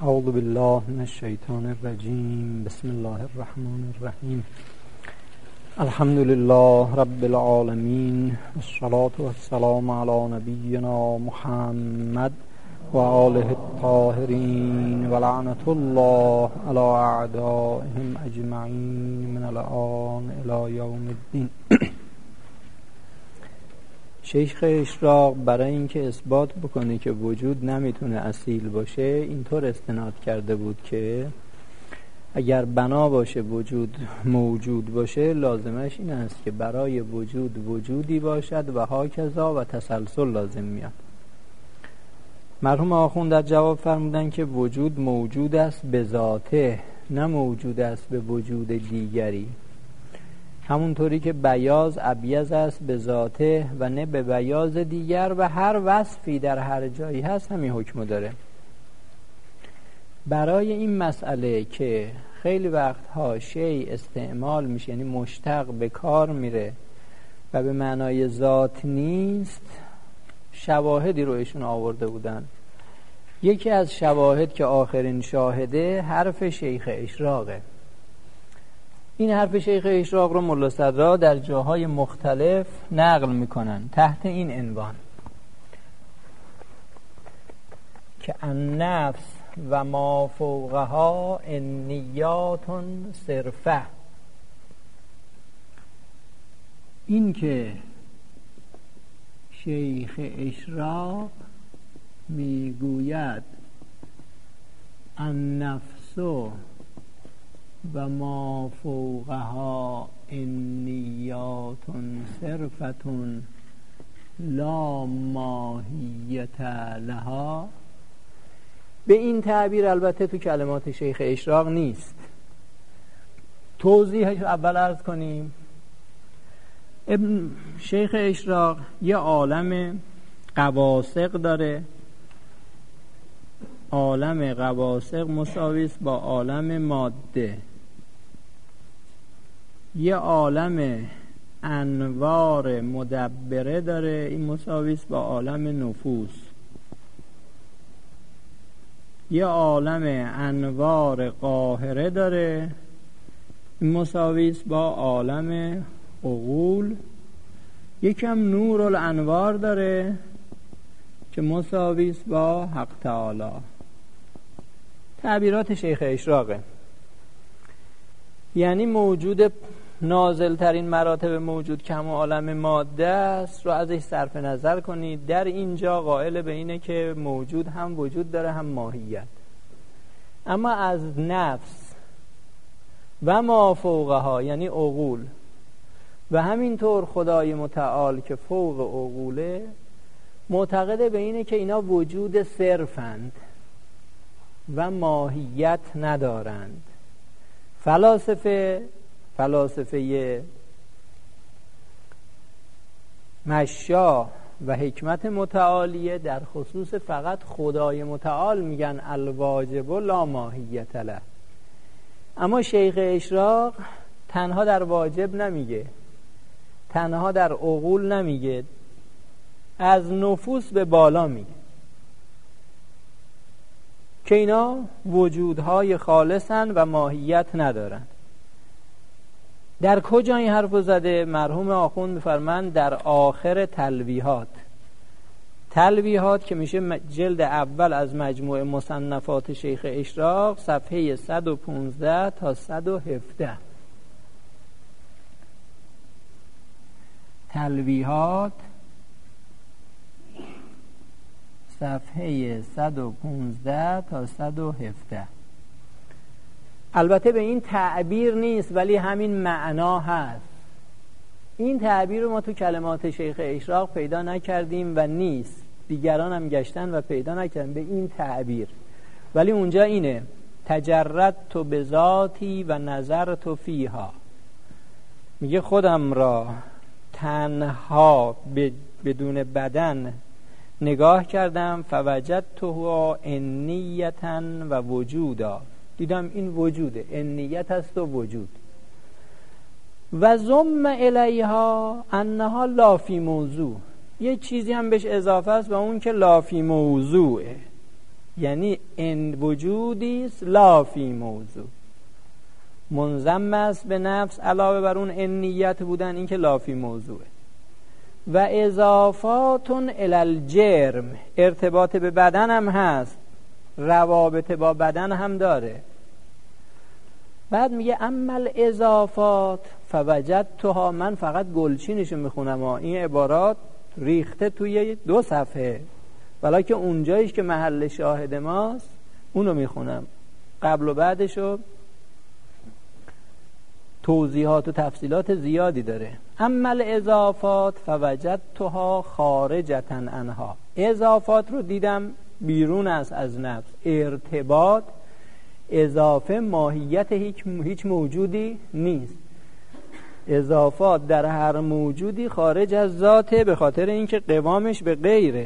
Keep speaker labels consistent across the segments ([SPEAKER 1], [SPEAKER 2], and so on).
[SPEAKER 1] اعوذ بالله من الشیطان الرجیم. بسم الله الرحمن الرحیم. الحمد لله رب العالمین، والصلاة والسلام علی نبینا محمد و آله الطاهرین و لعنت الله علی اعدائهم اجمعین من الآن الی یوم الدین. شیخ اشراق برای اینکه اثبات بکنه که وجود نمیتونه اصیل باشه اینطور استناد کرده بود که اگر بنا باشه وجود موجود باشه لازمش این است که برای وجود وجودی باشد و هاکذا و تسلسل لازم میاد. مرحوم آخوند در جواب فرمودن که وجود موجود است به ذاته، نه موجود است به وجود دیگری. همونطوری که بیاض ابیض است به ذاته و نه به بیاض دیگر و هر وصفی در هر جایی هست همین حکم داره. برای این مسئله که خیلی وقتها شی استعمال میشه، یعنی مشتق به کار میره و به معنای ذات نیست، شواهدی رو ایشون آورده بودن. یکی از شواهد که آخرین شاهده حرف شیخ اشراقه. این حرف شیخ اشراق رو ملا صدرا در جاهای مختلف نقل میکنن تحت این عنوان که النفس و ما فوقها انیات صرفه. این که شیخ اشراق میگوید النفس و ما فوقها انیات صرفتون لا ماهیت لها، به این تعبیر البته تو کلمات شیخ اشراق نیست. توضیحش اول عرض کنیم. شیخ اشراق یه عالم قواسق داره. عالم قواسق مساویست با عالم ماده. یه عالم انوار مدبره داره، این مساویست با عالم نفوس. یه عالم انوار قاهره داره، این مساویست با عالم عقول. یکم نور الانوار داره که مساویست با حق تعالی. تعبیرات شیخ اشراقه. یعنی موجود نازل ترین مراتب موجود که همون عالم ماده است رو ازش صرف نظر کنید. در اینجا قائل به اینه که موجود هم وجود داره هم ماهیت. اما از نفس و ما فوقها یعنی عقول و همینطور خدای متعال که فوق عقوله، معتقده به اینه که اینا وجود صرفند و ماهیت ندارند. فلاسفه مشا و حکمت متعالیه در خصوص فقط خدای متعال میگن الواجب لا ماهیت له. اما شیخ اشراق تنها در واجب نمیگه، تنها در عقول نمیگه، از نفوس به بالا میگه که اینا وجودهای خالصن و ماهیت ندارن. در کجا این حرف زده؟ مرحوم آخوند میفرمند در آخر تلویحات که میشه جلد اول از مجموع مصنفات شیخ اشراق، صفحه 115 تا 117. تلویحات صفحه 115 تا 117. البته به این تعبیر نیست ولی همین معنا هست. این تعبیر رو ما تو کلمات شیخ اشراق پیدا نکردیم و نیست. دیگران هم گشتن و پیدا نکردن به این تعبیر، ولی اونجا اینه: تجردت به ذاتی و نظرت فیها. میگه خودم را تنها بدون بدن نگاه کردم، فوجدته انیتا و وجودا، دیدم این وجوده، انیت است و وجود. و ضم الیها انها لا فی موضوع، یه چیزی هم بهش اضافه است و اون که لا فی موضوعه. یعنی ان وجودی است لا فی موضوع، منضم است به نفس علاوه بر اون انیت بودن، این که لا فی موضوعه. و اضافات الی الجرم، ارتباط به بدن هم هست، روابط با بدن هم داره. بعد میگه اما الاضافات فوجدتها، من فقط گلچینشو میخونم، این عبارات ریخته توی 2 صفحه، ولی که اونجاییش که محل شاهد ماست اونو میخونم، قبل و بعدشو توضیحات و تفصیلات زیادی داره. اما الاضافات فوجدتها خارجة عنها، اضافات رو دیدم بیرون است از نفس. ارتباط، اضافه ماهیت هیچ موجودی نیست. اضافات در هر موجودی خارج از ذاته، به خاطر اینکه قوامش به غیره.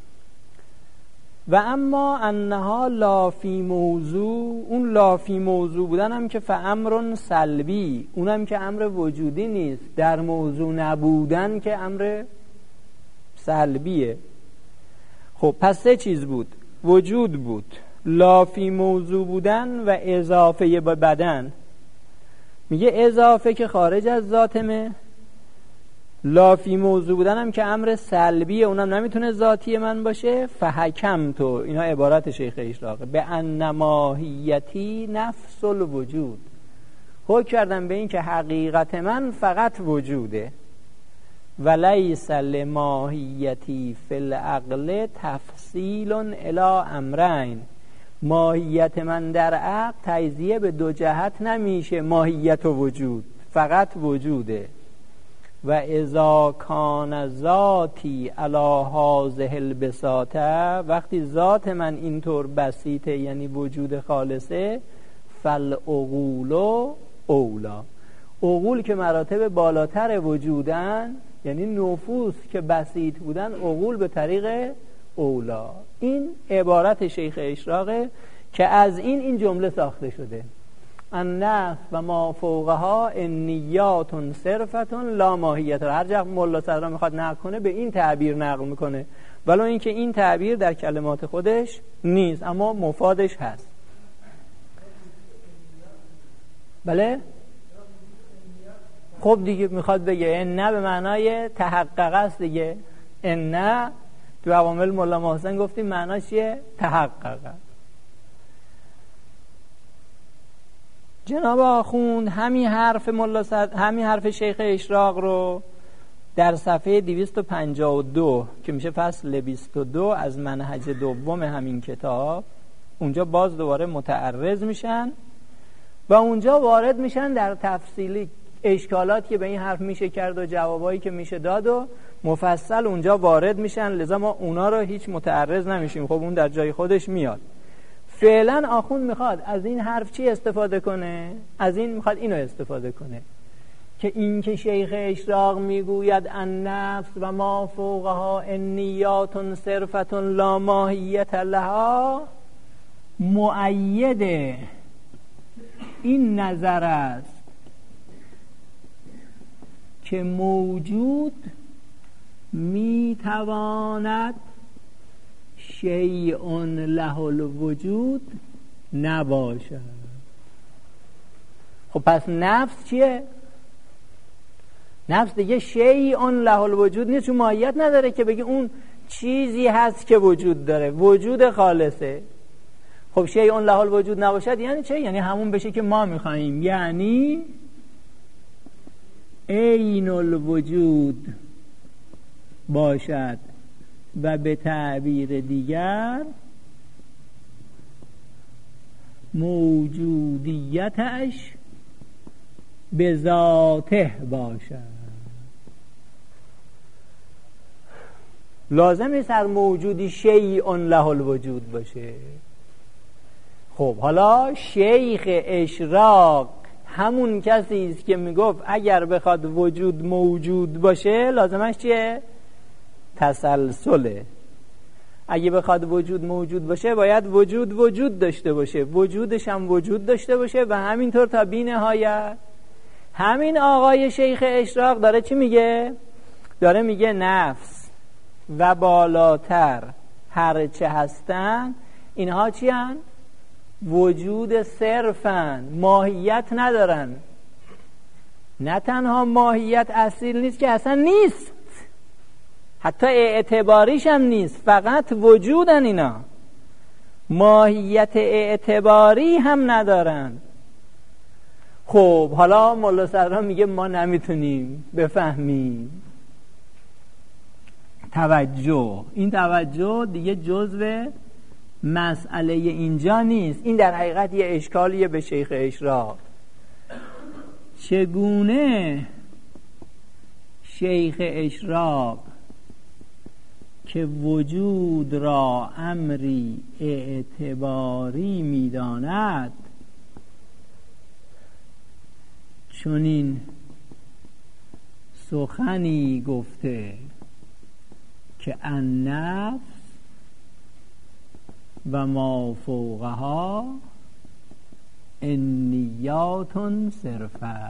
[SPEAKER 1] و اما انها لا فی موضوع، اون لا فی موضوع بودن هم که فامر سلبی، اونم که امر وجودی نیست. در موضوع نبودن که امر سلبیه. خب پس 3 چیز بود، وجود بود، لا فی موضوع بودن و اضافه به بدن. میگه اضافه که خارج از ذاتمه، لا فی موضوع بودن هم که امر سلبیه، اونم نمیتونه ذاتی من باشه. فحکم تو، اینا عبارت شیخ اشراقه، به ان ماهیتی نفس الوجود، حکم کردم به این که حقیقت من فقط وجوده. ولیس لماهیتی فی العقل تفصیل الی امرین، ماهیت من در عقل تجزیه به 2 جهت نمیشه، ماهیت و وجود، فقط وجوده. و اذا کان ذاتی علی هذه البساطه، وقتی ذات من اینطور بسیطه یعنی وجود خالصه، فالعقول اولا، عقول که مراتب بالاتر وجودن، یعنی نفوس که بسیط بودن، عقول به طریق اولا. این عبارت شیخ اشراقه که از این جمله ساخته شده. النفس و ما فوقها انیات صرفتون لا ماهیت. هر جا مولا صدرا میخواد نقل کنه به این تعبیر نقل میکنه، ولو اینکه این تعبیر در کلمات خودش نیست اما مفادش هست. بله؟ خب دیگه میخواد بگه ان به معنای تحقق است دیگه. ان تو عوامل مولا محسن گفتیم معناش چیه؟ تحقق. جناب آخوند همین حرف شیخ اشراق رو در صفحه 252 که میشه فصل 22 از منهج دوم همین کتاب، اونجا باز دوباره متعرض میشن و اونجا وارد میشن در تفصیلی اشکالاتی که به این حرف میشه کرد و جوابایی که میشه داد و مفصل اونجا وارد میشن. لذا ما اونا رو هیچ متعرض نمیشیم، خب اون در جای خودش میاد. فعلا آخوند میخواد از این حرف چی استفاده کنه؟ از این میخواد اینو استفاده کنه که این که شیخ اشراق میگوید النفس و ما فوقها انیات صرفتون لا ماهیت لها، مؤید این نظر است که موجود میتواند شیء له الوجود نباشد. خب پس نفس چیه؟ نفس دیگه شیء له الوجود نیست، چون ماهیت نداره که بگی اون چیزی هست که وجود داره، وجود خالصه. خب شیء له الوجود نباشد یعنی چه؟ یعنی همون بشه که ما میخواییم، یعنی عین الوجود باشد و به تعبیر دیگر موجودیتش به ذاته باشد. لازم نیست هر موجودی شیء له الوجود باشه. خب حالا شیخ اشراق همون کسی است که میگفت اگر بخواد وجود موجود باشه لازمش چیه؟ تسلسله. اگه بخواد وجود موجود باشه باید وجود داشته باشه، وجودش هم وجود داشته باشه و همینطور تا بی نهایت. همین آقای شیخ اشراق داره چی میگه؟ داره میگه نفس و بالاتر هر چه هستن اینها چی هن؟ وجود صرفن، ماهیت ندارن. نه تنها ماهیت اصیل نیست که اصلا نیست، حتی اعتباریش هم نیست، فقط وجودن اینا، ماهیت اعتباری هم ندارن. خب حالا مولا صدرا میگه ما نمیتونیم بفهمیم. توجه، این توجه دیگه جزو مسئله اینجا نیست. این در حقیقت یه اشکالیه به شیخ اشراق. چگونه شیخ اشراق که وجود را امری اعتباری می‌داند چنین سخنی گفته که النفس و ما فوقها انیات صرفه.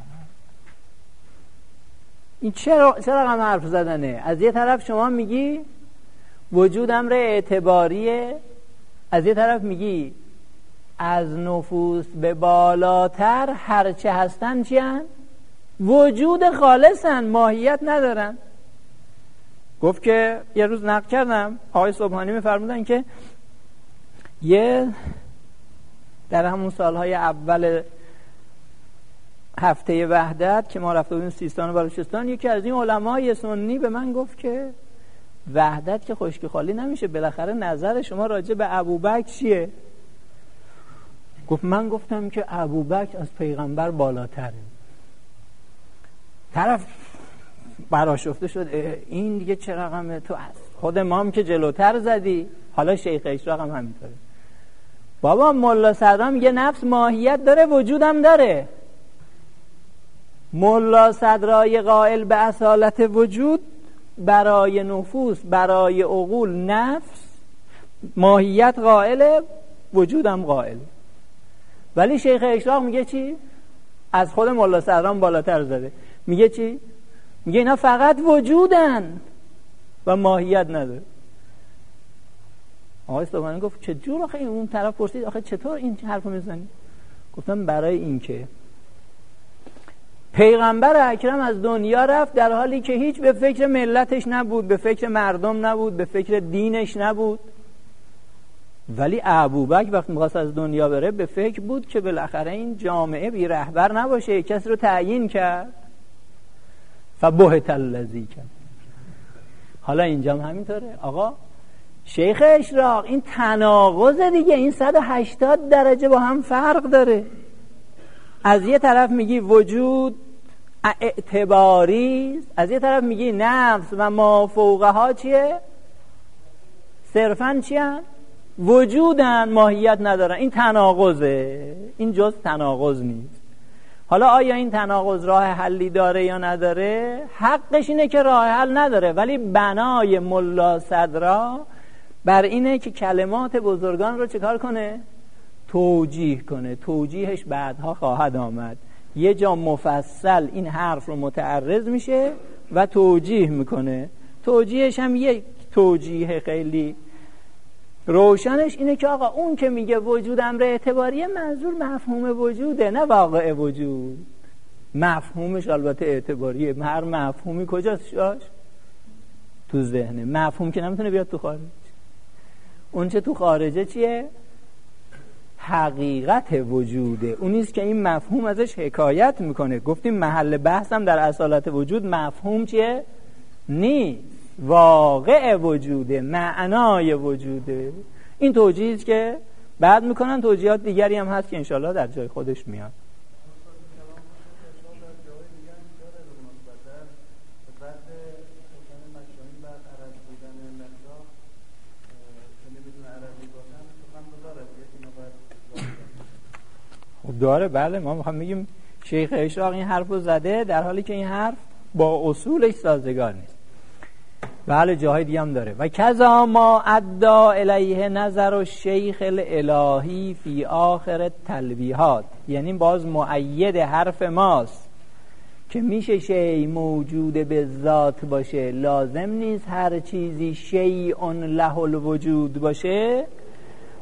[SPEAKER 1] این چرا رقم حرف زدنه؟ از یه طرف شما میگی وجود امر اعتباریه، از یه طرف میگی از نفوس به بالاتر هرچه هستن چی هن؟ وجود خالصن، ماهیت ندارن. گفت که یه روز نقل کردم آقای سبحانی میفرمودن که یه در همون سالهای اول هفته وحدت که ما رفته بودیم سیستان و بلوچستان، یکی از این علمای سنی به من گفت که وحدت که خشکی خالی نمیشه، بالاخره نظر شما راجع به ابوبکر چیه؟ گفت من گفتم که ابوبکر از پیغمبر بالاتره. طرف برآشفته شد، این دیگه چه رقمه؟ تو از خود ما هم که جلوتر زدی. حالا شیخ اشراق هم همینطوره. بابا مولا صدرا میگه نفس ماهیت داره، وجودم داره. مولا صدرای قائل به اصالت وجود برای نفوس، برای عقول نفس ماهیت قائله، وجودم قائله. ولی شیخ اشراق میگه چی؟ از خود مولا صدرا بالاتر زده. میگه چی؟ میگه اینا فقط وجودن و ماهیت نداره. آقای سبحانی گفت چه جور؟ آخه اون طرف پرسید آخه چطور این حرفو میزنی؟ گفتم برای این که پیغمبر اکرم از دنیا رفت در حالی که هیچ به فکر ملتش نبود، به فکر مردم نبود، به فکر دینش نبود. ولی ابوبکر وقتی می‌خواست از دنیا بره به فکر بود که بالاخره این جامعه بی رهبر نباشه، کسی رو تعیین کرد. فبهت الذی کرد. حالا اینجا هم همینطوره. آقا شیخ اشراق این تناقض دیگه، این 180 درجه با هم فرق داره. از یه طرف میگی وجود اعتباری، از یه طرف میگی نفس و ما فوقها چیه؟ صرفاً چیه؟ وجودن، ماهیت ندارن. این تناقضه، این جز تناقض نیست. حالا آیا این تناقض راه حلی داره یا نداره؟ حقش اینه که راه حل نداره، ولی بنای ملا صدرا بر اینه که کلمات بزرگان رو چیکار کنه؟ توجیه کنه. توجیهش بعدها خواهد آمد. یه جا مفصل این حرف رو متعرض میشه و توجیه میکنه. توجیهش هم یک توجیه خیلی روشنش اینه که آقا اون که میگه وجود امر اعتباریه، منظور مفهوم وجوده، نه واقع وجود. مفهومش البته اعتباریه. هر مفهومی کجاست شاش؟ تو ذهنه. مفهوم که نمیتونه بیاد تو خارج. اون چه تو خارجه چیه؟ حقیقت وجوده. اونیست که این مفهوم ازش حکایت میکنه. گفتیم محل بحثم در اصالت وجود مفهوم چیه؟ نیست، واقع وجوده، معنای وجوده. این توجیهی که بعد میکنن. توجیهات دیگری هم هست که انشالله در جای خودش میاد. داره، بله. ما میخوام بگیم شیخ اشراق این حرف رو زده در حالی که این حرف با اصولش سازگار نیست. بله جاهای دیگه هم داره. و کذا ما ادعا الیه نظر الشیخ الالهی فی آخر تلویحات، یعنی باز مؤید حرف ماست که میشه شیء موجود به ذات باشه، لازم نیست هر چیزی شیء له الوجود باشه.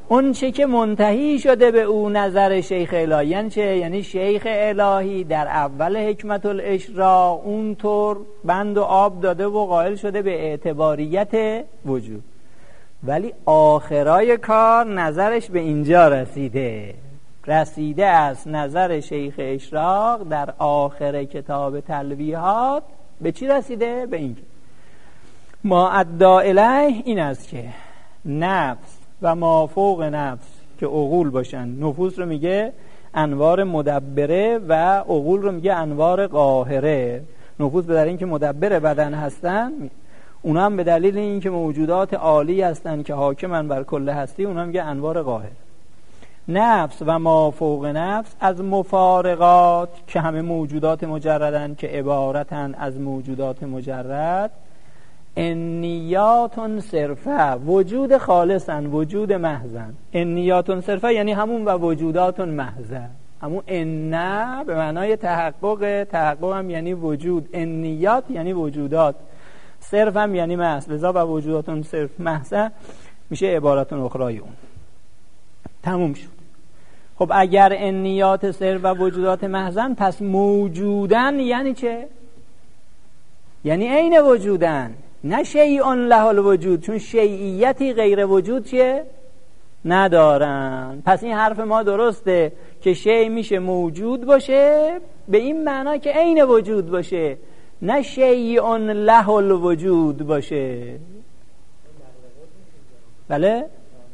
[SPEAKER 1] اون چه که منتهی شده به او نظر شیخ الهی. یعنی چه؟ یعنی شیخ الهی در اول حکمت الاشراق اونطور بند و آب داده و قائل شده به اعتباریت وجود، ولی آخرای کار نظرش به اینجا رسیده است. نظر شیخ اشراق در آخر کتاب تلویحات به چی رسیده؟ به این ما ادعا الیه این است که نفس و ما فوق نفس که عقول باشن، نفوس رو میگه انوار مدبره و عقول رو میگه انوار قاهره. نفوس به دلیل اینکه مدبر بدن هستن، اونا هم به دلیل اینکه موجودات عالی هستن که حاکمن بر کل هستی، اونا میگه انوار قاهر. نفس و ما فوق نفس از مفارقات که همه موجودات مجردن که عبارتن از موجودات مجرد، انیاتون صرفه وجود خالصن، وجود محضن. انیاتون صرفه یعنی همون و وجوداتون محضه. همون انه به معنای تحقق هم یعنی وجود، انیات یعنی وجودات، صرف هم یعنی محض. لذا و وجوداتون صرف محضه میشه عبارتون اخرای اون. تموم شد. خب اگر انیات صرف و وجودات محضن، پس موجودن یعنی چه؟ یعنی عین وجودن، نه شیء له الوجود، چون شیعیتی غیر وجود چیه؟ ندارن. پس این حرف ما درسته که شیء میشه موجود باشه به این معنا که عین وجود باشه، نه شیء له الوجود باشه. بله؟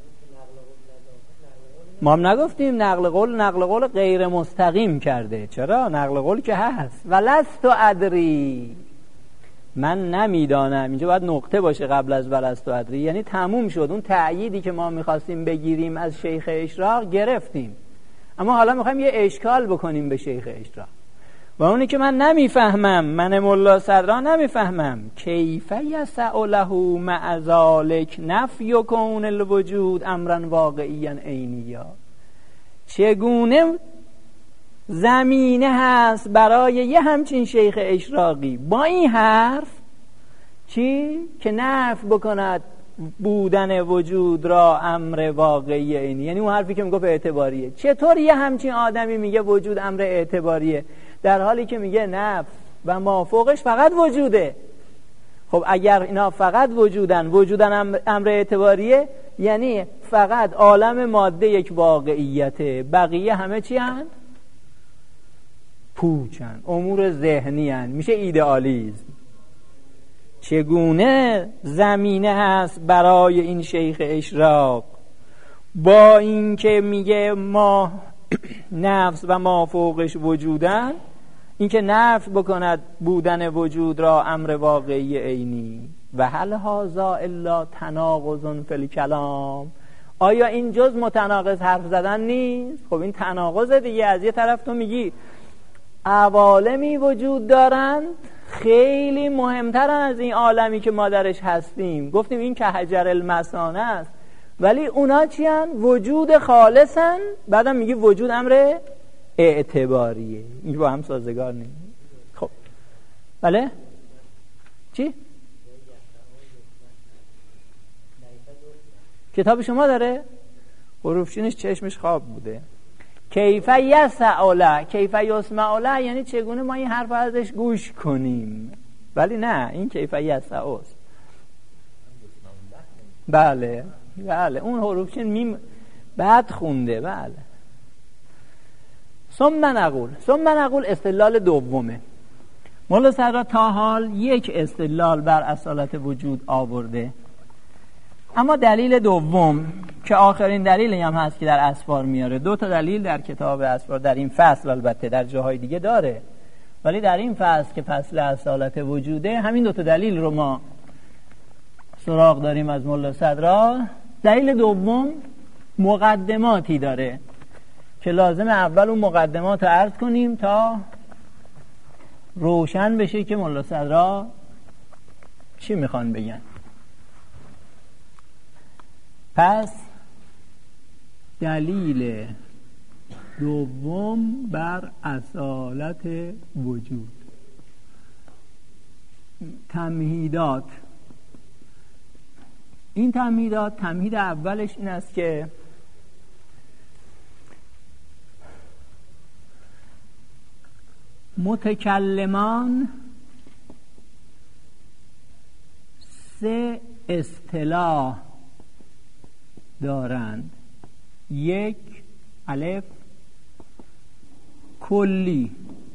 [SPEAKER 1] ما هم نگفتیم نقل قول غیر مستقیم کرده. چرا؟ نقل قول که هست. ولست ادری، من نمیدانم. اینجا باید نقطه باشه قبل از ولست ادری، یعنی تموم شد. اون تأییدی که ما میخواستیم بگیریم از شیخ اشراق گرفتیم، اما حالا میخوایم یه اشکال بکنیم به شیخ اشراق و اونی که من نمیفهمم، من ملا صدرا نمیفهمم. کیف یسع له مع ذلک نفی کون الوجود امرا واقعیا عینیا، چگونه زمینه هست برای یه همچین شیخ اشراقی با این حرف چی؟ که نفی بکند بودن وجود را امر واقعی عینی. یعنی اون حرفی که میگه اعتباریه. چطور یه همچین آدمی میگه وجود امر اعتباریه در حالی که میگه نفس و ما فوقش فقط وجوده؟ خب اگر اینا فقط وجودن امر اعتباریه، یعنی فقط عالم ماده یک واقعیته، بقیه همه چی هن؟ پوچن، امور ذهنی هن، میشه ایدئالیسم. چگونه زمینه هست برای این شیخ اشراق با اینکه میگه ما نفس و ما فوقش وجودن، اینکه نفی بکند بودن وجود را امر واقعی عینی. و هل هذا الا تناقض فی الکلام، آیا این جز متناقض حرف زدن نیست؟ خب این تناقض دیگه. از یه طرف تو میگی عوالمی وجود دارند خیلی مهمترن از این عالمی که ما درش هستیم، گفتیم این که حجر المثانه است، ولی اونا چی هن؟ وجود خالصن. بعدم میگی وجود امر اعتباریه. این با هم سازگار نیست. خب بله چی؟ کتاب شما داره؟ حروفچینش چشمش خواب بوده. کیف یسع له، کیف یسمع له یعنی چگونه ما این حرف ازش گوش کنیم، ولی نه این کیف یسع است. بله اون حروفچین میم بعد خونده. بله. ثم نقول استدلال دومه. مولا صدرا تا حال یک استدلال بر اصالت وجود آورده، اما دلیل دوم که آخرین دلیلی هم هست که در اسفار میاره. 2 تا دلیل در کتاب اسفار در این فصل، البته در جاهای دیگه داره، ولی در این فصل که فصل اصالت وجوده همین 2 تا دلیل رو ما سراغ داریم از مولا صدرا. دلیل دوم مقدماتی داره که لازم اول اون مقدمات رو عرض کنیم تا روشن بشه که مولا صدرا چی میخوان بگن. پس دلیل دوم بر اصالت وجود. تمهیدات. این تمهید اولش این است که متکلمان 3 اصطلاح دارند. 1 الف کلی،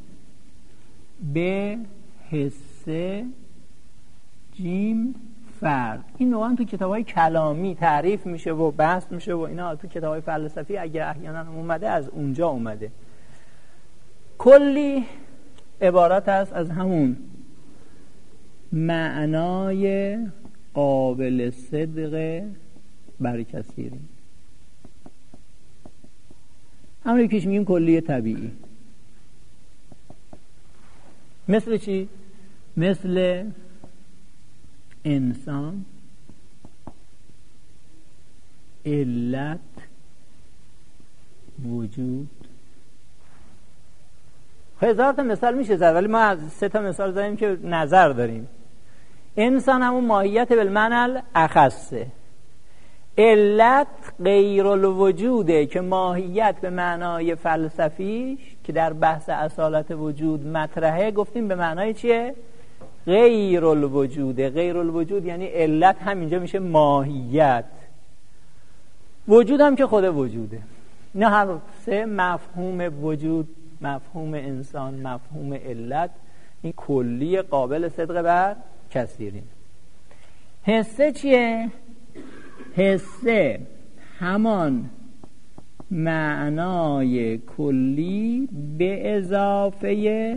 [SPEAKER 1] ب حصه، جیم فرد. این نوعا تو کتاب‌های کلامی تعریف میشه و بحث میشه و اینا. تو کتاب‌های فلسفی اگه احیانا اومده از اونجا اومده. کلی عبارت است از همون معنای قابل صدق بر کثیری، همونی که میگیم کلی طبیعی. مثل چی؟ مثل انسان، علت، وجود. هزار تا مثال میشه زد، ولی ما از 3 تا مثال زدیم که نظر داریم. انسان همون ماهیت بالمعنی الاخصه. علت غیر الوجوده که ماهیت به معنای فلسفیش که در بحث اصالت وجود مطرحه، گفتیم به معنای چیه؟ غیر الوجوده. غیر الوجود یعنی علت همینجا میشه ماهیت، وجود هم که خود وجوده. نه هر 3 مفهوم وجود، مفهوم انسان، مفهوم علت، این کلی قابل صدق بر کثیرین. حصه چیه؟ حصه همان معنای کلی به اضافه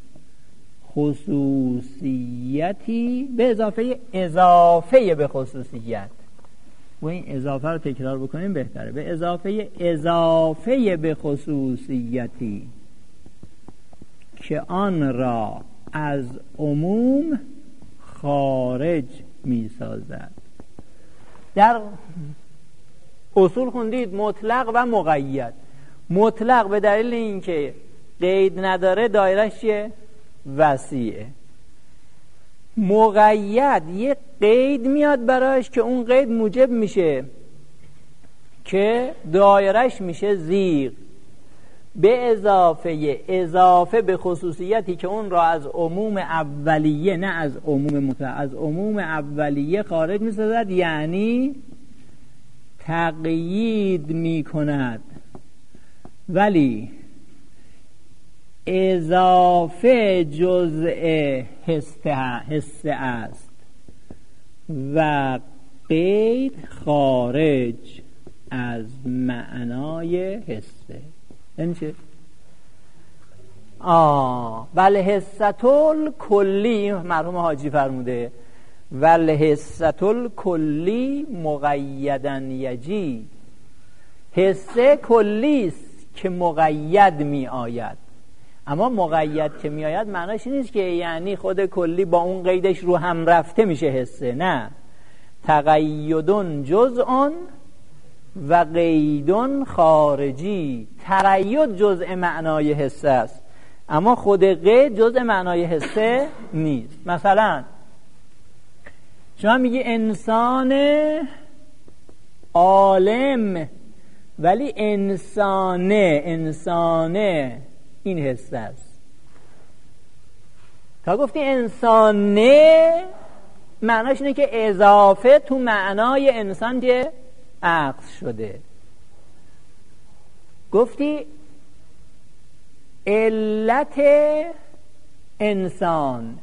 [SPEAKER 1] خصوصیتی، به اضافه به خصوصیت. و این اضافه رو تکرار بکنیم بهتره. به اضافه به خصوصیتی که آن را از عموم خارج می سازد. در اصول خوندید مطلق و مقید. مطلق به دلیل اینکه قید نداره دایرهش چیه؟ وسیعه. مقید یه قید میاد براش که اون قید موجب میشه که دایرهش میشه ضیق. به اضافه به خصوصیتی که اون را از عموم اولیه، نه از عموم مطلق، از عموم اولیه خارج می‌سازد، یعنی تقیید می‌کند. ولی اضافه جزء حصه است و قید خارج از معنای حصه. یعنی چه؟ بله حصتل کلی، مرحوم حاجی فرموده ول حصتل کلی مقیدن یجی. حصه کلی است که مقید می آید، اما مقید که می آید معناش نیست که یعنی خود کلی با اون قیدش رو هم رفته میشه حصه. نه، تقیدن جزء و قیدن خارجی. تقید جزء معنای حصه است، اما خود قید جزء معنای حصه نیست. مثلا شما میگی انسان عالم، ولی انسانه این حصه است. تا گفتی انسانه معناش اینه که اضافه تو معنای انسان که عقل شده. گفتی علت انسان،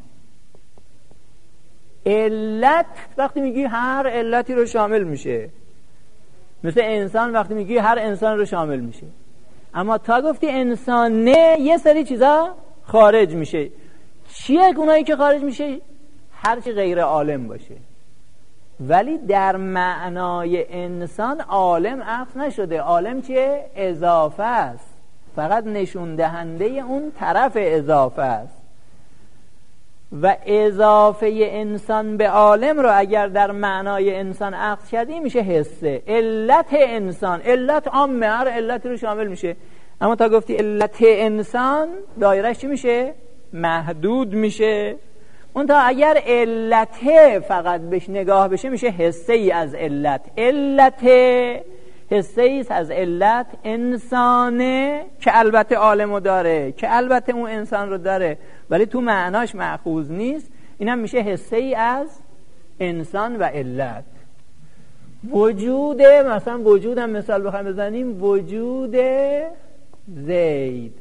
[SPEAKER 1] علت وقتی میگی هر علتی رو شامل میشه، مثل انسان وقتی میگی هر انسان رو شامل میشه. اما تا گفتی انسانه یه سری چیزا خارج میشه. چیه اونایی که خارج میشه؟ هرچی غیر عالم باشه. ولی در معنای انسان عالم عقل نشده. عالم چیه؟ اضافه است، فقط نشون دهنده اون طرف اضافه است. و اضافه انسان به عالم رو اگر در معنای انسان عقل کردی میشه حصه. علت انسان، علت عامه، هر علتی رو شامل میشه. اما تا گفتی علت انسان دایرهش چی میشه؟ محدود میشه. اون تا اگر علت فقط بهش نگاه بشه میشه حصه ای از علت. علت حسه ایست از علت، انسانه که البته عالمو داره، که البته اون انسان رو داره ولی تو معناش مأخوذ نیست. اینم میشه حسه ای از انسان و علت. وجود، مثلا وجودم مثال بخوایم بزنیم، وجود زید،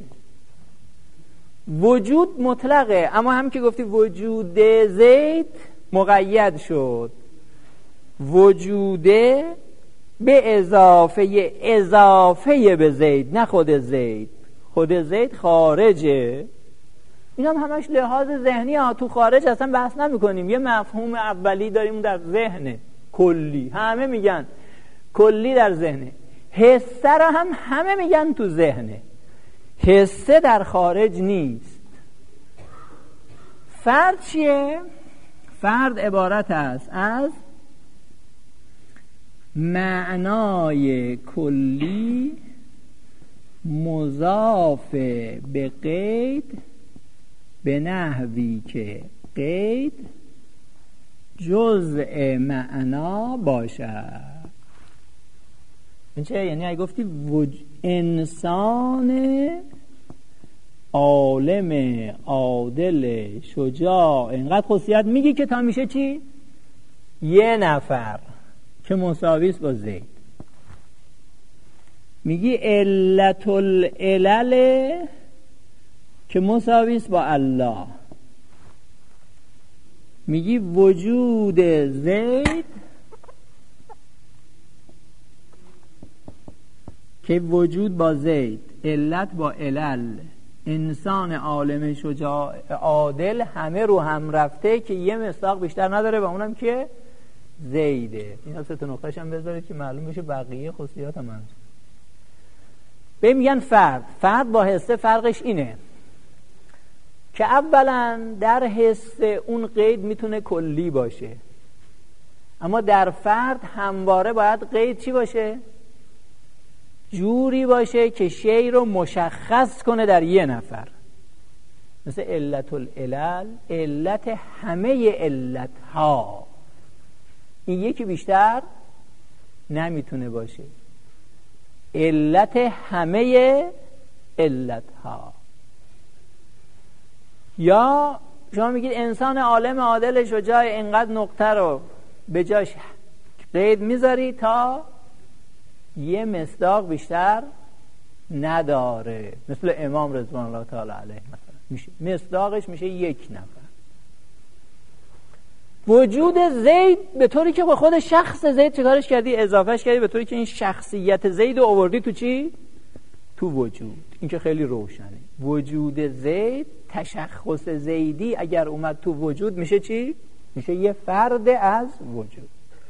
[SPEAKER 1] وجود مطلقه، اما هم که گفتی وجود زید مقید شد. وجوده به اضافه به زید، نه خود زید. خود زید خارجه. این هم همش لحاظ ذهنی ها، تو خارج اصلا بحث نمی کنیم. یه مفهوم اولی داریم در ذهن کلی، همه میگن کلی در ذهنه. حسه را هم همه میگن تو ذهنه، حسه در خارج نیست. فرد چیه؟ فرد عبارت است از معنای کلی مضاف به قید به نحوی که قید جزء معنا باشد. این چه؟ یعنی اگه گفتی انسان عالم عادل شجاع، اینقدر خصوصیت میگی که تا میشه چی؟ یه نفر که مساویست با زید. میگی علت العلل که مساویست با الله. میگی وجود زید که وجود با زید، علت با علل، انسان عالم شجاع عادل همه رو هم رفته که یه مصداق بیشتر نداره و اونم که زیده. اینا سه تا نقطه‌اش هم بذارید که معلوم بشه بقیه خصوصیات هم هست. به میگن فرد. فرد با حسه فرقش اینه که اولا در حسه اون قید میتونه کلی باشه، اما در فرد همواره باید قید چی باشه؟ جوری باشه که شی رو مشخص کنه در یه نفر. مثل علت العلل، علت همه علت ها. این یکی بیشتر نمیتونه باشه. علت همه علت ها. یا شما میگید انسان عالم عادل شجاع، اینقدر نقطه رو به جاش قید میذاری تا یه مصداق بیشتر نداره. مثل امام رضوان الله تعالی علیه مثلا میشه مصداقش میشه یک نفر. وجود زید به طوری که با خود شخص زید چیکارش کردی؟ اضافهش کردی به طوری که این شخصیت زید رو آوردی تو چی؟ تو وجود. این که خیلی روشنه. وجود زید، تشخص زیدی اگر اومد تو وجود میشه چی؟ میشه یه فرد از وجود.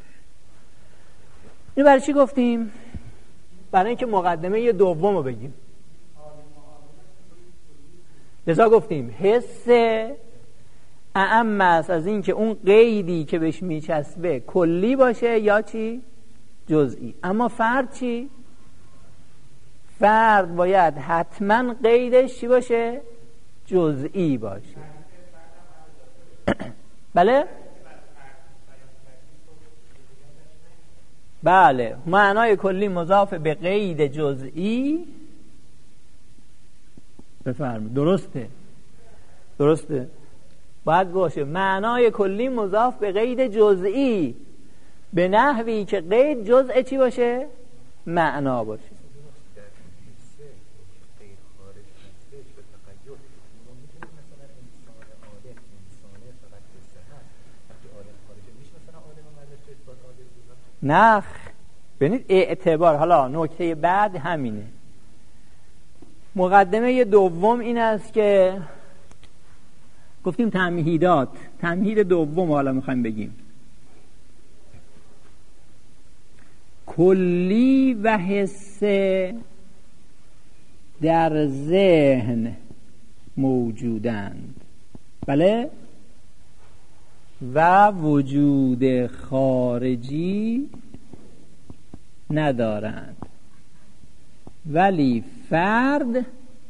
[SPEAKER 1] اینو برای چی گفتیم؟ برای اینکه مقدمه یه دوم رو بگیم. لذا گفتیم حس اعم است از این که اون قیدی که بهش میچسبه کلی باشه یا چی؟ جزئی. اما فرد چی؟ فرد باید حتما قیدش چی باشه؟ جزئی باشه. بله؟ بله، معنای کلی مضاف به قید جزئی. بفرمایید. درسته باید باشه معنای کلی مضاف به قید جزئی به نحوی که قید جزء چی باشه؟ معنا باشه. نخ ببینید اعتبار. حالا نکته بعد همینه. مقدمه دوم این است که گفتیم تمهیدات. تمهید دوم حالا میخوایم بگیم کلی و حسه در ذهن موجودند، بله، و وجود خارجی ندارند، ولی فرد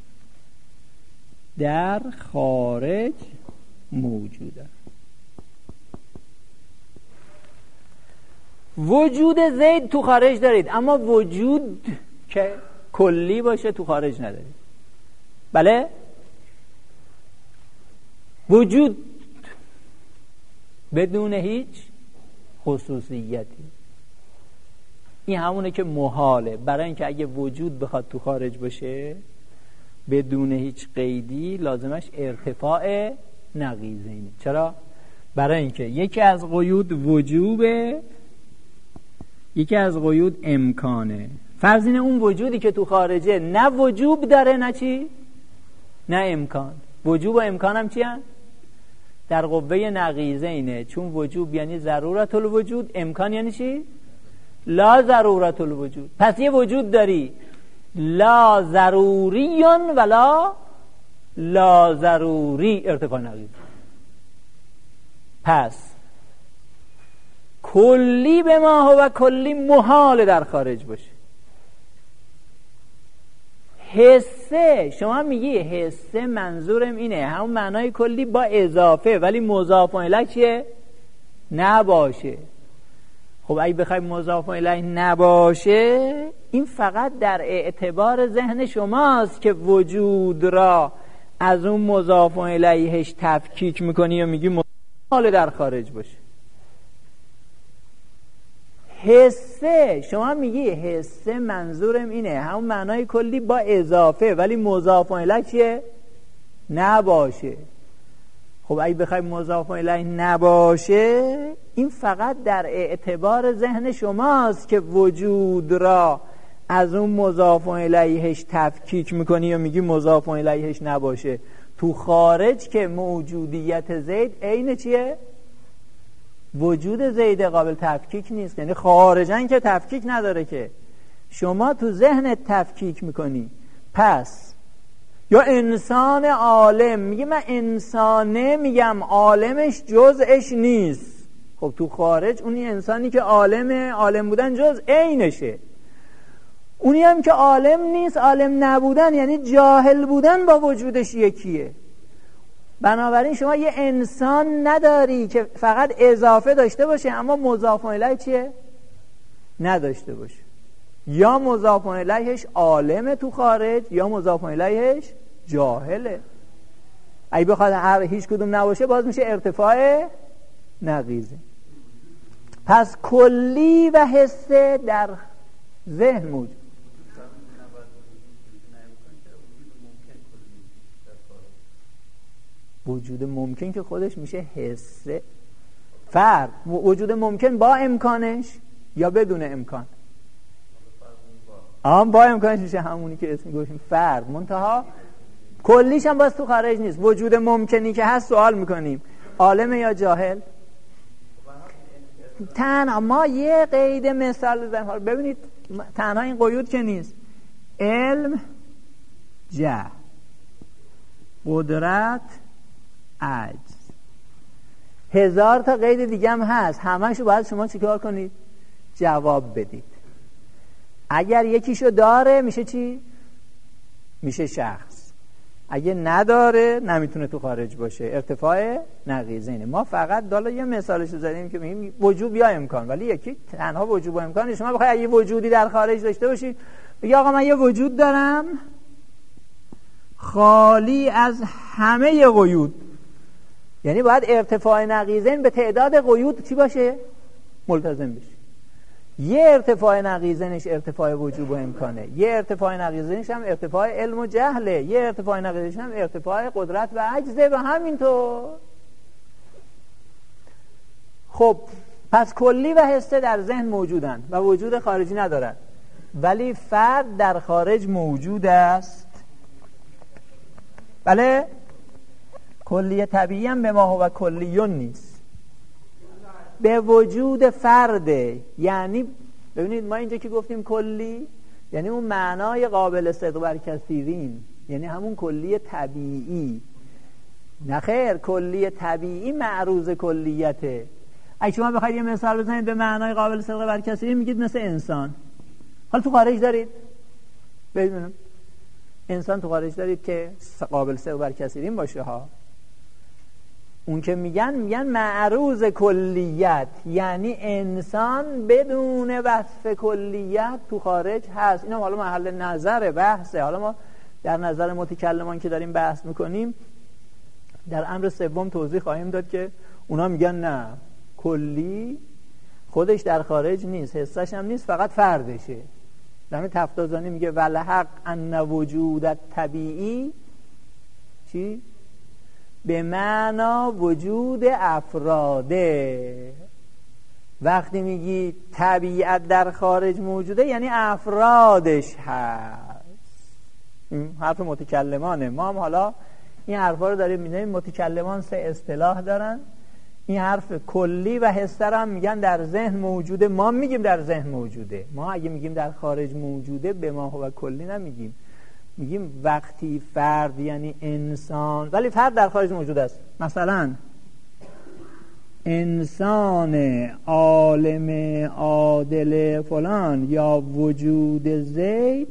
[SPEAKER 1] در خارج موجود است. وجود زید تو خارج دارید، اما وجود که کلی باشه تو خارج ندارید. بله؟ وجود بدون هیچ خصوصیتی، این همونه که محاله. برای اینکه اگه وجود بخواد تو خارج باشه بدون هیچ قیدی، لازمش ارتفاع نقیضینه. چرا؟ برای اینکه یکی از قیود وجوبه، یکی از قیود امکانه. فرض اینه اون وجودی که تو خارجه نه وجوب داره نه چی؟ نه امکان. وجوب و امکان هم چی هن؟ در قوه نقیضینه. چون وجوب یعنی ضرورت الوجود، امکان یعنی چی؟ لا ضرورت الوجود. پس یه وجود داری لا ضروریون ولا لا ضروری، ارتفاع نقیض. پس کلی به ما هو کلی محال در خارج باشه. حسه، شما میگی حسه منظورم اینه همون معنای کلی با اضافه، ولی مضاف الیه چیه؟ نباشه. خب اگه بخوای مضاف الیه نباشه، این فقط در اعتبار ذهن شماست که وجود را از اون مضاف الیهش تفکیک میکنی یا میگی محال در خارج باشه. حسه، شما میگی حسه منظورم اینه همون معنای کلی با اضافه، ولی مضاف الیه چیه؟ نباشه. خب اگه بخوای مضاف الیه نباشه، این فقط در اعتبار ذهن شماست که وجود را از اون مضاف الیهش تفکیک میکنی یا میگی مضاف الیهش نباشه. تو خارج که موجودیت زید عین چیه؟ وجود زید قابل تفکیک نیست. یعنی خارجن که تفکیک نداره، که شما تو ذهنت تفکیک میکنی. پس یا انسان عالم، میگه من انسانه میگم عالمش جزءش نیست. خب تو خارج اونی انسانی که عالم بودن جزء عینشه، اونی هم که عالم نیست، عالم نبودن یعنی جاهل بودن با وجودش یکیه. بنابراین شما یه انسان نداری که فقط اضافه داشته باشه اما مضاف الیه چیه؟ نداشته باشه. یا مضاف الیهش عالم تو خارج یا مضاف الیهش جاهله. اگه بخواد هیچ کدوم نباشه باز میشه ارتفاع نقیضه. پس کلی و حسه در ذهن موجود. وجود ممکن که خودش میشه حسه. فرق وجود ممکن با امکانش یا بدون امکان؟ با امکانش میشه همونی که اسم گوشیم فرق. منتها کلیش هم باز تو خارج نیست. وجود ممکنی که هست سوال میکنیم عالم یا جاهل؟ تنها ما یه قید مثال بزنیم. ببینید تنها این قیود که نیست، علم، جهل، قدرت، عجز، 1000 تا قید دیگه هم هست. همه‌شو باید شما چیکار کنید؟ جواب بدید. اگر یکیشو داره میشه چی؟ میشه شخص. اگه نداره نمیتونه تو خارج باشه. ارتفاع نقیضینه. ما فقط دالا یه مثالشو زدیم که میگیم وجوب یا امکان، ولی یکی تنها وجوب و امکان. شما بخوای یه وجودی در خارج داشته باشی، بگی آقا من یه وجود دارم خالی از همه قیود، یعنی باید ارتفاع نقیضین به تعداد قیود چی باشه؟ ملتزم بشه. یه ارتفاع نقیضینش ارتفاع وجوب و امکانه، یه ارتفاع نقیضینش هم ارتفاع علم و جهله، یه ارتفاع نقیضینش هم ارتفاع قدرت و عجزه و همینطور. خب پس کلی و حسه در ذهن موجودن و وجود خارجی ندارن، ولی فرد در خارج موجود است. بله؟ کلی طبیعی هم به ما هو کلیون نیست، به وجود فرده. یعنی ببینید ما اینجا که گفتیم کلی یعنی اون معنای قابل صدق بر کثیرین، یعنی همون کلی طبیعی. نخیر، کلی طبیعی معروض کلیته. اگه شما بخواید یه مثال بزنید به معنای قابل صدق بر کثیرین، میگید مثل انسان. حالا تو خارج دارید؟ ببینم انسان تو خارج دارید که قابل صدق بر کثیرین باشه ها. اون که میگن معروض کلیت، یعنی انسان بدون وصف کلیت تو خارج هست. اینا حالا محل نظر بحثه. حالا ما در نظر متکلمان که داریم بحث میکنیم در امر سوم توضیح خواهیم داد که اونا میگن نه، کلی خودش در خارج نیست، حسش هم نیست، فقط فردشه. در تفتازانی میگه ولحق ان وجود طبیعی چی؟ به معنا وجود افراده. وقتی میگی طبیعت در خارج موجوده یعنی افرادش هست. این حرف متکلمانه. ما هم حالا این حرفا رو داریم می‌بینیم. متکلمان 3 اصطلاح دارن. این حرف کلی و حسه هم میگن در ذهن موجوده، ما میگیم در ذهن موجوده. ما اگه میگیم در خارج موجوده به ما و کلی نمیگیم، میگیم وقتی فرد یعنی انسان، ولی فرد در خارج موجود است. مثلا انسان عالم عادل فلان یا وجود زید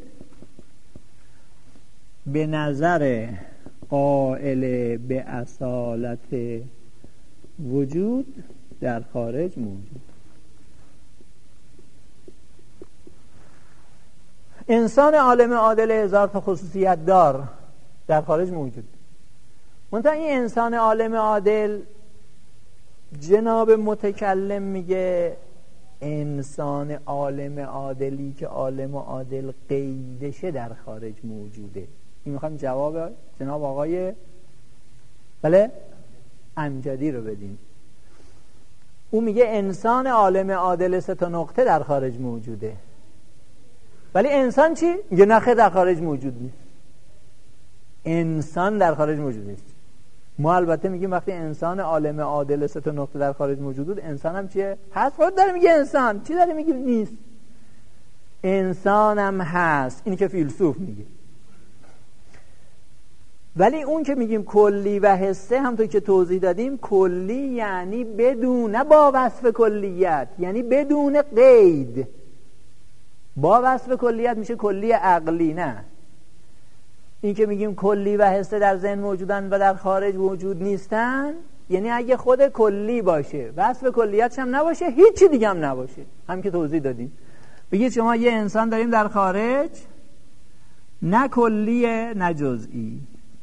[SPEAKER 1] به نظر قائل به اصالت وجود در خارج موجود. انسان عالم عادل 1000 تا خصوصیت دار در خارج موجود. منتها این انسان عالم عادل جناب متکلم میگه انسان عالم عادلی که عالم عادل قیدشه در خارج موجوده. این میخوایم جواب جناب آقای امجدی رو بدیم. او میگه انسان عالم عادل 3 تا نقطه در خارج موجوده. ولی انسان چی؟ میگه نخه در خارج موجود نیست. انسان در خارج موجود نیست. ما البته میگیم وقتی انسان عالم عادل 3 تا نقطه در خارج موجود بود، انسان هم چیه؟ هست. خود داره میگه انسان. چی داره میگه؟ نیست. انسان هم هست. اینی که فیلسوف میگه. ولی اون که میگیم کلی و حسه، همونطور که توضیح دادیم، کلی یعنی بدون، نه با وصف کلیت، یعنی بدون قید. با وصف کلیت میشه کلی عقلی. نه، این که میگیم کلی و حسه در ذهن موجودن و در خارج موجود نیستن، یعنی اگه خود کلی باشه، وصف کلیتش هم نباشه، هیچی دیگه هم نباشه. هم که توضیح دادیم. بگید شما یه انسان داریم در خارج، نه کلیه نه جزئی،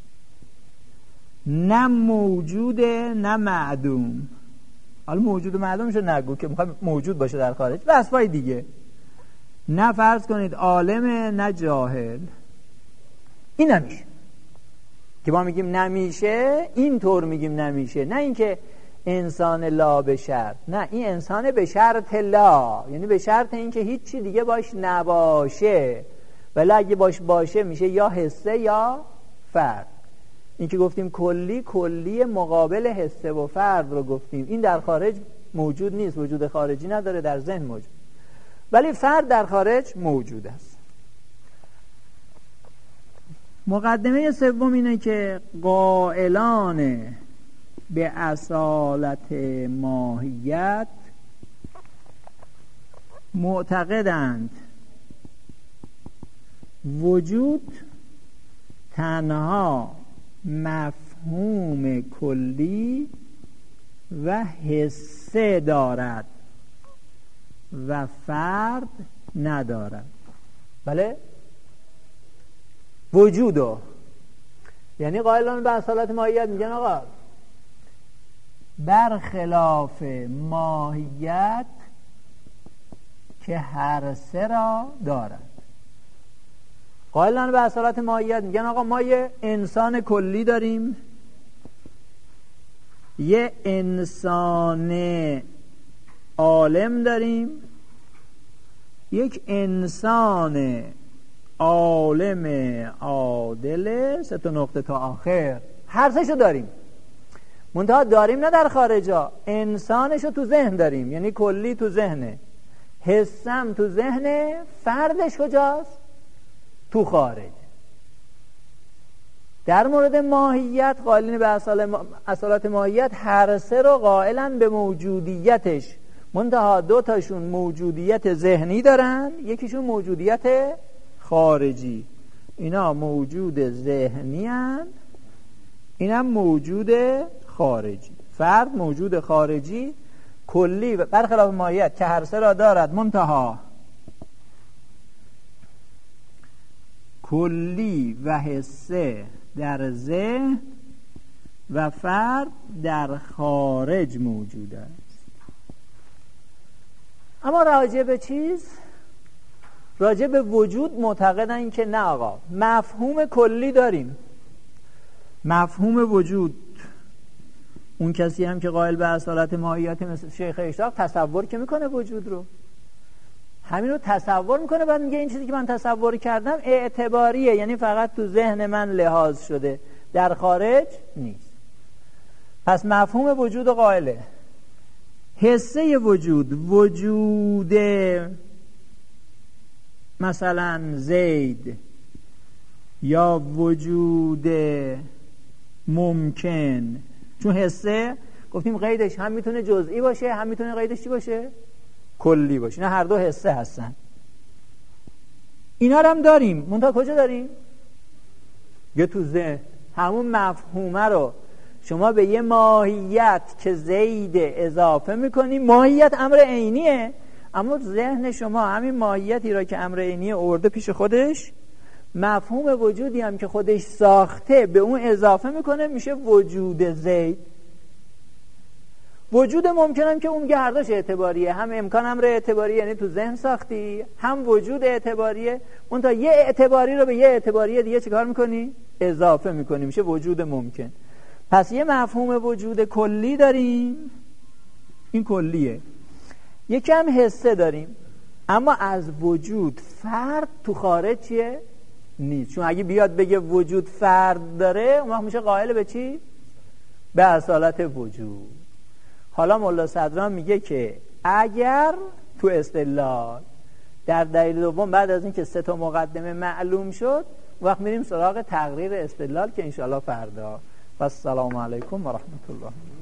[SPEAKER 1] نه موجوده نه معدوم. حالا موجود و معدومشو نگو که میخوایم موجود باشه در خارج، وصفای دیگه. نه فرض کنید عالمه نه جاهل. این نمیشه که ما میگیم نمیشه، اینطور میگیم نمیشه. نه اینکه انسان لا به شرط، نه، این انسان به شرط لا، یعنی به شرط اینکه هیچی دیگه باش نباشه. ولی اگه باشه میشه یا حسه یا فرد. این که گفتیم کلی مقابل حسه و فرد رو گفتیم. این در خارج موجود نیست، وجود خارجی نداره، در ذهن موجود. ولی فرد در خارج موجود است. مقدمه سوم اینه که قائلان به اصالت ماهیت معتقدند وجود تنها مفهوم کلی و حسه دارد و فرد ندارد. بله؟ وجودو، یعنی قائلان به اصالت ماهیت میگن آقا برخلاف ماهیت که هر سه را دارد. قائلان به اصالت ماهیت میگن آقا ما یه انسان کلی داریم، یه انسان عالم داریم، یک انسان عالم عادل 3 تا نقطه تا آخر. هر سه‌شو داریم، منتها داریم نه در خارجا. انسانشو تو ذهن داریم، یعنی کلی تو ذهنه، حسم تو ذهنه، فردش کجاست؟ تو خارج. در مورد ماهیت قائلین به اصالت ماهیت هر سه رو قائلن به موجودیتش، منتها 2 تاشون موجودیت ذهنی دارن، یکیشون موجودیت خارجی. اینا موجود ذهنی هن، اینم موجود
[SPEAKER 2] خارجی. فرد موجود خارجی کلی برخلاف ماهیت که هر سه را دارد، منتها کلی و حسه در ذهن و فرد در خارج موجود است. اما راجع به چیز؟ راجع به وجود معتقدن که نه آقا، مفهوم کلی داریم. مفهوم وجود، اون کسی هم که قائل به اصالت ماهیت مثل شیخ اشراق تصور که میکنه وجود رو، همین رو تصور میکنه، بعد میگه این چیزی که من تصور کردم اعتباریه، یعنی فقط تو ذهن من لحاظ شده، در خارج نیست. پس مفهوم وجود قائله. حسه وجود، وجود مثلا زید یا وجود ممکن، چون حسه گفتیم قیدش هم میتونه جزئی باشه، هم میتونه قیدش چی باشه؟ کلی باشه. نه، هر دو حسه هستن. اینا رو هم داریم. منتها کجا داریم؟ یه تو ذهن. همون مفهومه رو شما به یه ماهیت که زید اضافه میکنی، ماهیت امر عینیه، اما ذهن شما همین ماهیتی را که امر عینیه آورده پیش خودش، مفهوم وجودی هم که خودش ساخته به اون اضافه میکنه، میشه وجود زید. وجود ممکن هم که اون میگه هر دوش اعتباریه، هم امکان امر اعتباریه، یعنی تو ذهن ساختی، هم وجود اعتباریه. اون تا یه اعتباری رو به یه اعتباری دیگه چیکار میکنی؟ اضافه میکنی، میشه وجود ممکن. پس یه مفهوم وجود کلی داریم، این کلیه. یکی هم حسه داریم، اما از وجود فرد تو خارج چیه؟ نیست. چون اگه بیاد بگه وجود فرد داره، اون وقت میشه قائل به چی؟ به اصالت وجود. حالا مولا صدران میگه که اگر تو استدلال در دلیل دوم بعد از اینکه 3 تا مقدمه معلوم شد، وقت میریم سراغ تقریر استدلال که انشاءالله فردا. و السلام علیکم و رحمت الله.